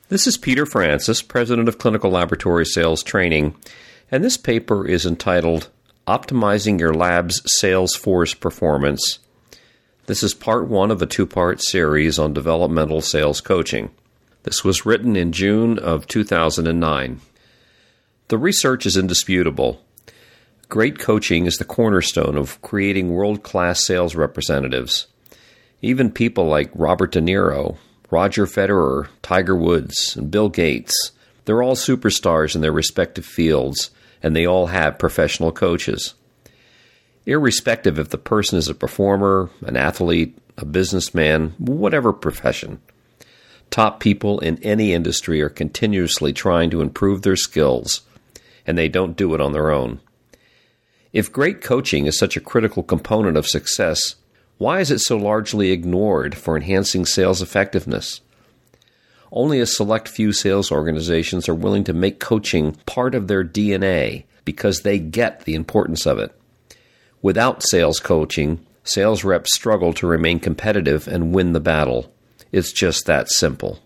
This is Peter Francis, President of Clinical Laboratory Sales Training, and this paper is entitled Optimizing Your Lab's Sales Force Performance. This is part one of a two-part series on developmental sales coaching. This was written in June of 2009. The research is indisputable. Great coaching is the cornerstone of creating world-class sales representatives. Even people like Robert De Niro, Roger Federer, Tiger Woods, and Bill Gates, they're all superstars in their respective fields, and they all have professional coaches. Irrespective if the person is a performer, an athlete, a businessman, whatever profession, top people in any industry are continuously trying to improve their skills, and they don't do it on their own. If great coaching is such a critical component of success, why is it so largely ignored for enhancing sales effectiveness? Only a select few sales organizations are willing to make coaching part of their DNA because they get the importance of it. Without sales coaching, sales reps struggle to remain competitive and win the battle. It's just that simple.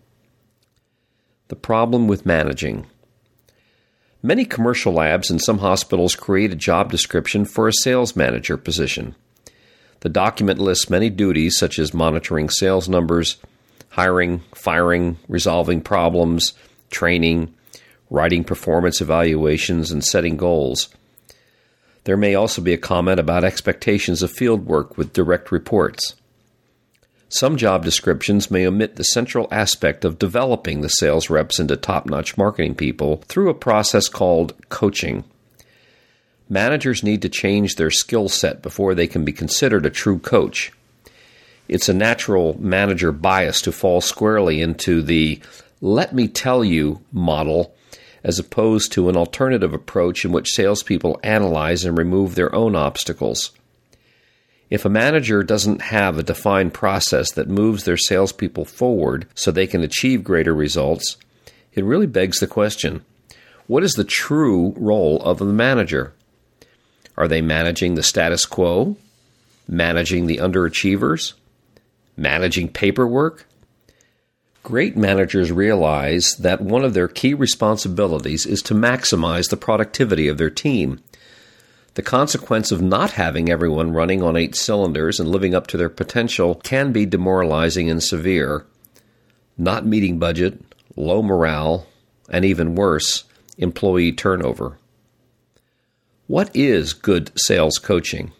The problem with managing. Many commercial labs and some hospitals create a job description for a sales manager position. The document lists many duties such as monitoring sales numbers, hiring, firing, resolving problems, training, writing performance evaluations, and setting goals. There may also be a comment about expectations of field work with direct reports. Some job descriptions may omit the central aspect of developing the sales reps into top-notch marketing people through a process called coaching. Managers need to change their skill set before they can be considered a true coach. It's a natural manager bias to fall squarely into the "let me tell you" model, as opposed to an alternative approach in which salespeople analyze and remove their own obstacles. If a manager doesn't have a defined process that moves their salespeople forward so they can achieve greater results, it really begs the question, what is the true role of the manager? Are they managing the status quo? Managing the underachievers? Managing paperwork? Great managers realize that one of their key responsibilities is to maximize the productivity of their team. The consequence of not having everyone running on 8 cylinders and living up to their potential can be demoralizing and severe. Not meeting budget, low morale, and even worse, employee turnover. What is good sales coaching?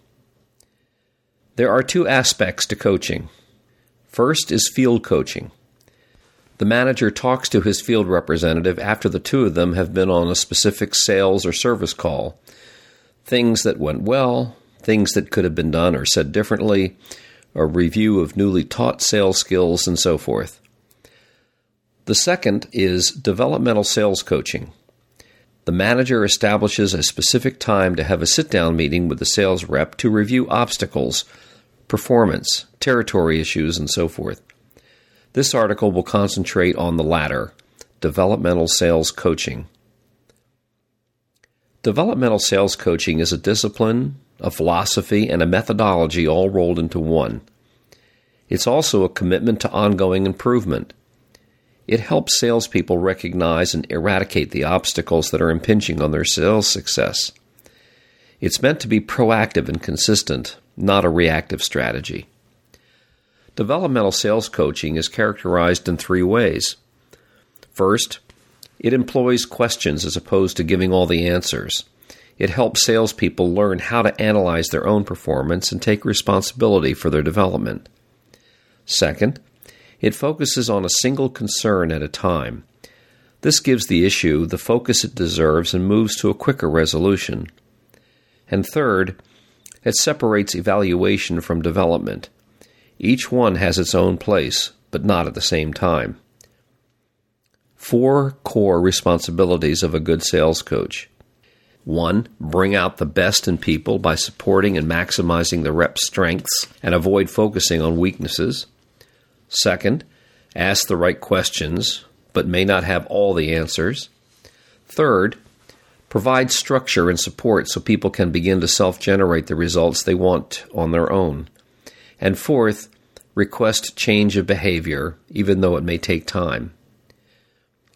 There are 2 aspects to coaching. First is field coaching. The manager talks to his field representative after the 2 of them have been on a specific sales or service call. Things that went well, things that could have been done or said differently, a review of newly taught sales skills, and so forth. The second is developmental sales coaching. The manager establishes a specific time to have a sit-down meeting with the sales rep to review obstacles, performance, territory issues, and so forth. This article will concentrate on the latter, developmental sales coaching. Developmental sales coaching is a discipline, a philosophy, and a methodology all rolled into one. It's also a commitment to ongoing improvement. It helps salespeople recognize and eradicate the obstacles that are impinging on their sales success. It's meant to be proactive and consistent, not a reactive strategy. Developmental sales coaching is characterized in 3 ways. First, it employs questions as opposed to giving all the answers. It helps salespeople learn how to analyze their own performance and take responsibility for their development. Second, it focuses on a single concern at a time. This gives the issue the focus it deserves and moves to a quicker resolution. And third, it separates evaluation from development. Each one has its own place, but not at the same time. 4 core responsibilities of a good sales coach. 1. Bring out the best in people by supporting and maximizing the rep's strengths and avoid focusing on weaknesses. Second, ask the right questions, but may not have all the answers. Third, provide structure and support so people can begin to self-generate the results they want on their own. And fourth, request change of behavior, even though it may take time.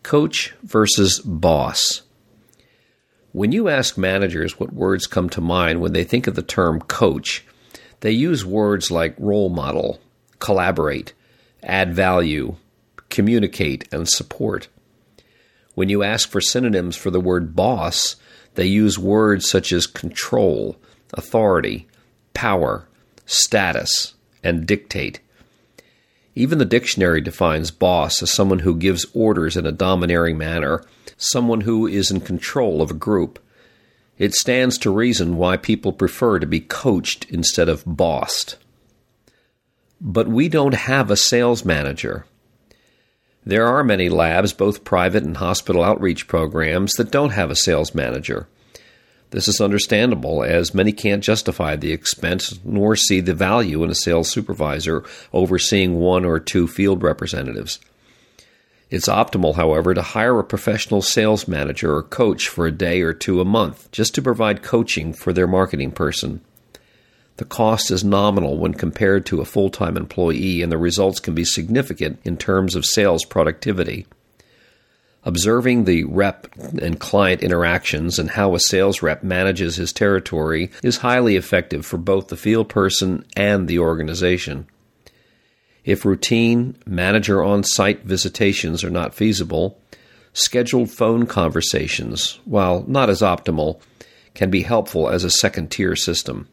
Coach versus boss. When you ask managers what words come to mind when they think of the term coach, they use words like role model, collaborate, add value, communicate, and support. When you ask for synonyms for the word boss, they use words such as control, authority, power, status, and dictate. Even the dictionary defines boss as someone who gives orders in a domineering manner, someone who is in control of a group. It stands to reason why people prefer to be coached instead of bossed. But we don't have a sales manager. There are many labs, both private and hospital outreach programs, that don't have a sales manager. This is understandable, as many can't justify the expense nor see the value in a sales supervisor overseeing one or two field representatives. It's optimal, however, to hire a professional sales manager or coach for a day or two a month, just to provide coaching for their marketing person. The cost is nominal when compared to a full-time employee, and the results can be significant in terms of sales productivity. Observing the rep and client interactions and how a sales rep manages his territory is highly effective for both the field person and the organization. If routine, manager on-site visitations are not feasible, scheduled phone conversations, while not as optimal, can be helpful as a second-tier system.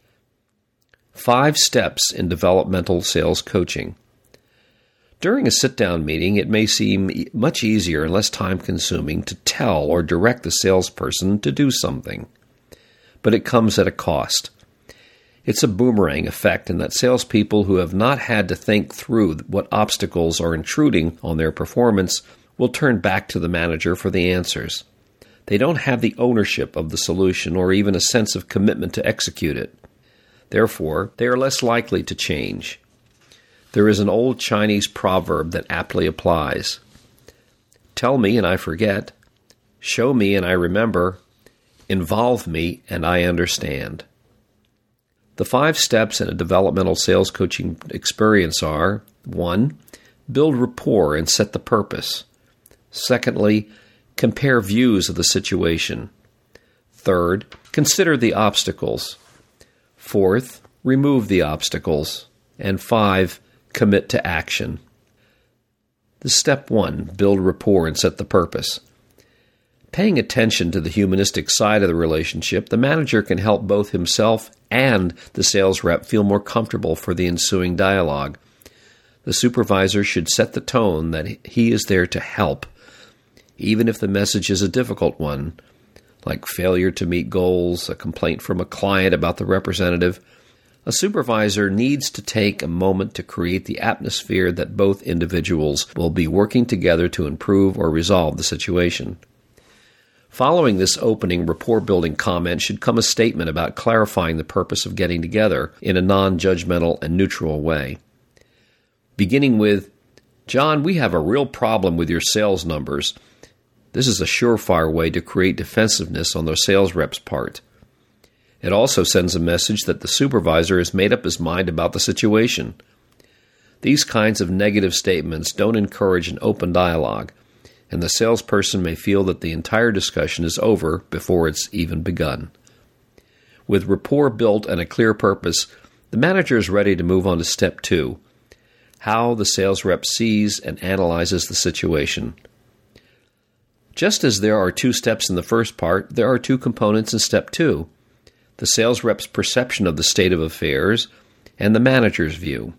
5 steps in developmental sales coaching. During a sit-down meeting, it may seem much easier and less time-consuming to tell or direct the salesperson to do something. But it comes at a cost. It's a boomerang effect in that salespeople who have not had to think through what obstacles are intruding on their performance will turn back to the manager for the answers. They don't have the ownership of the solution or even a sense of commitment to execute it. Therefore, they are less likely to change. There is an old Chinese proverb that aptly applies. Tell me and I forget. Show me and I remember. Involve me and I understand. The 5 steps in a developmental sales coaching experience are: 1. Build rapport and set the purpose. Secondly, compare views of the situation. 3rd, consider the obstacles. 4th, remove the obstacles. And 5, commit to action. Step 1, build rapport and set the purpose. Paying attention to the humanistic side of the relationship, the manager can help both himself and the sales rep feel more comfortable for the ensuing dialogue. The supervisor should set the tone that he is there to help, even if the message is a difficult one, like failure to meet goals, a complaint from a client about the representative. A supervisor needs to take a moment to create the atmosphere that both individuals will be working together to improve or resolve the situation. Following this opening rapport-building comment should come a statement about clarifying the purpose of getting together in a non-judgmental and neutral way. Beginning with, "John, we have a real problem with your sales numbers." This is a surefire way to create defensiveness on the sales rep's part. It also sends a message that the supervisor has made up his mind about the situation. These kinds of negative statements don't encourage an open dialogue, and the salesperson may feel that the entire discussion is over before it's even begun. With rapport built and a clear purpose, the manager is ready to move on to step 2, how the sales rep sees and analyzes the situation. Just as there are 2 steps in the first part, there are 2 components in step 2. The sales rep's perception of the state of affairs, and the manager's view.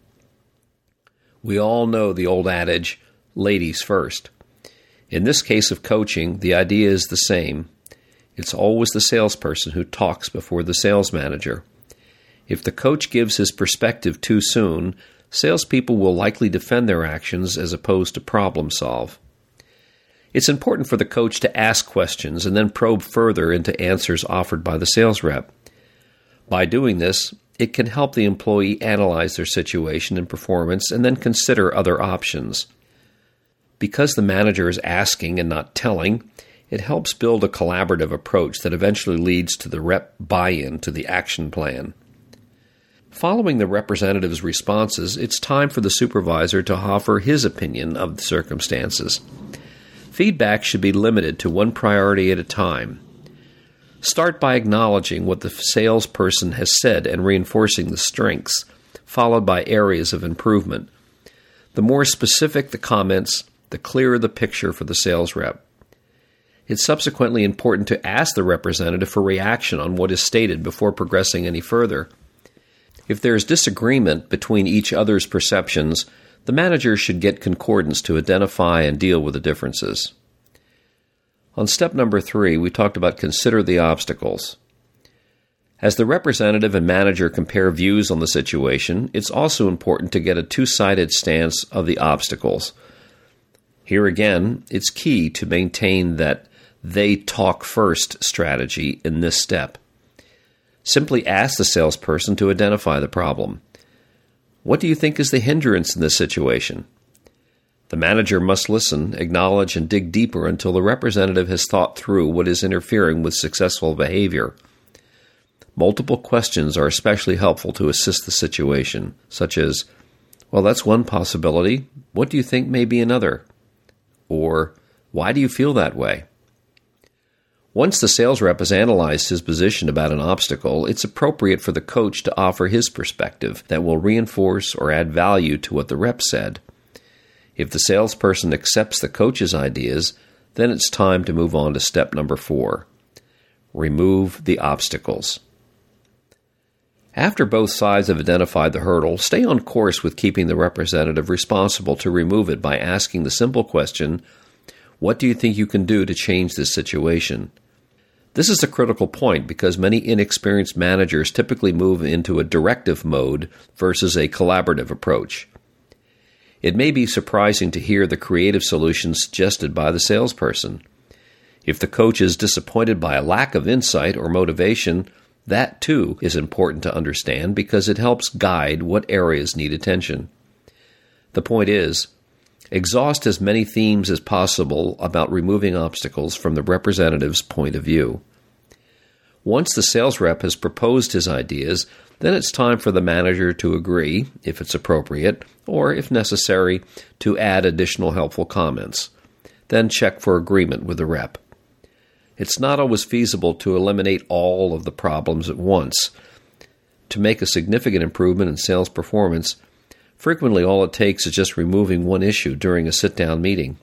We all know the old adage, ladies first. In this case of coaching, the idea is the same. It's always the salesperson who talks before the sales manager. If the coach gives his perspective too soon, salespeople will likely defend their actions as opposed to problem solve. It's important for the coach to ask questions and then probe further into answers offered by the sales rep. By doing this, it can help the employee analyze their situation and performance and then consider other options. Because the manager is asking and not telling, it helps build a collaborative approach that eventually leads to the rep buy-in to the action plan. Following the representative's responses, it's time for the supervisor to offer his opinion of the circumstances. Feedback should be limited to one priority at a time. Start by acknowledging what the salesperson has said and reinforcing the strengths, followed by areas of improvement. The more specific the comments, the clearer the picture for the sales rep. It's subsequently important to ask the representative for reaction on what is stated before progressing any further. If there is disagreement between each other's perceptions, the manager should get concordance to identify and deal with the differences. On step number 3, we talked about consider the obstacles. As the representative and manager compare views on the situation, it's also important to get a two-sided stance of the obstacles. Here again, it's key to maintain that they talk first strategy in this step. Simply ask the salesperson to identify the problem. What do you think is the hindrance in this situation? The manager must listen, acknowledge, and dig deeper until the representative has thought through what is interfering with successful behavior. Multiple questions are especially helpful to assist the situation, such as, well, that's one possibility. What do you think may be another? Or, why do you feel that way? Once the sales rep has analyzed his position about an obstacle, it's appropriate for the coach to offer his perspective that will reinforce or add value to what the rep said. If the salesperson accepts the coach's ideas, then it's time to move on to step number 4. Remove the obstacles. After both sides have identified the hurdle, stay on course with keeping the representative responsible to remove it by asking the simple question, what do you think you can do to change this situation? This is a critical point because many inexperienced managers typically move into a directive mode versus a collaborative approach. It may be surprising to hear the creative solutions suggested by the salesperson. If the coach is disappointed by a lack of insight or motivation, that too is important to understand because it helps guide what areas need attention. The point is, exhaust as many themes as possible about removing obstacles from the representative's point of view. Once the sales rep has proposed his ideas, then it's time for the manager to agree, if it's appropriate, or if necessary, to add additional helpful comments. Then check for agreement with the rep. It's not always feasible to eliminate all of the problems at once. To make a significant improvement in sales performance, frequently all it takes is just removing one issue during a sit-down meeting.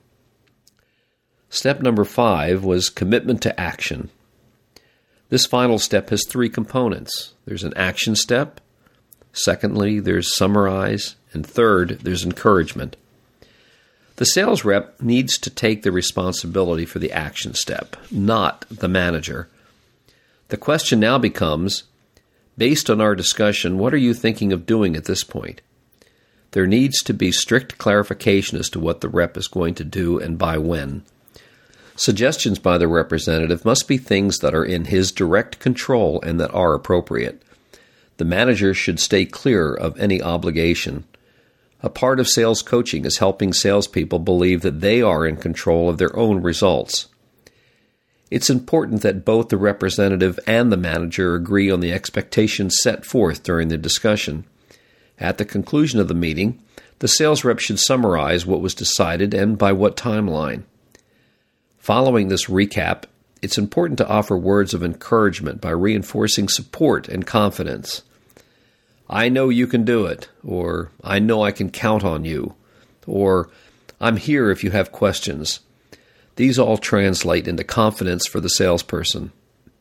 Step number 5 was commitment to action. This final step has 3 components. There's an action step. Secondly, there's summarize. And third, there's encouragement. The sales rep needs to take the responsibility for the action step, not the manager. The question now becomes, based on our discussion, what are you thinking of doing at this point? There needs to be strict clarification as to what the rep is going to do and by when. Suggestions by the representative must be things that are in his direct control and that are appropriate. The manager should stay clear of any obligation. A part of sales coaching is helping salespeople believe that they are in control of their own results. It's important that both the representative and the manager agree on the expectations set forth during the discussion. At the conclusion of the meeting, the sales rep should summarize what was decided and by what timeline. Following this recap, it's important to offer words of encouragement by reinforcing support and confidence. I know you can do it, or I know I can count on you, or I'm here if you have questions. These all translate into confidence for the salesperson.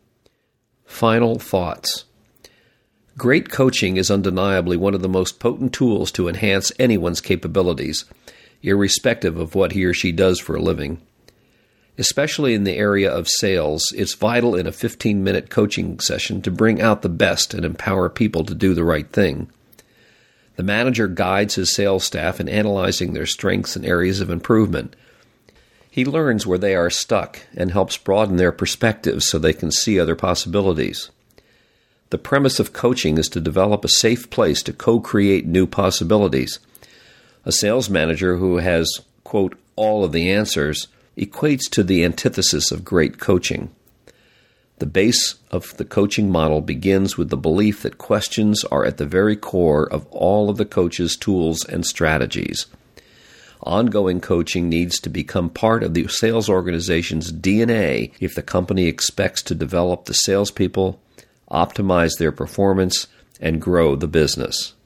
Final thoughts. Great coaching is undeniably one of the most potent tools to enhance anyone's capabilities, irrespective of what he or she does for a living. Especially in the area of sales, it's vital in a 15-minute coaching session to bring out the best and empower people to do the right thing. The manager guides his sales staff in analyzing their strengths and areas of improvement. He learns where they are stuck and helps broaden their perspectives so they can see other possibilities. The premise of coaching is to develop a safe place to co-create new possibilities. A sales manager who has, quote, all of the answers equates to the antithesis of great coaching. The base of the coaching model begins with the belief that questions are at the very core of all of the coach's tools and strategies. Ongoing coaching needs to become part of the sales organization's DNA if the company expects to develop the salespeople, optimize their performance, and grow the business.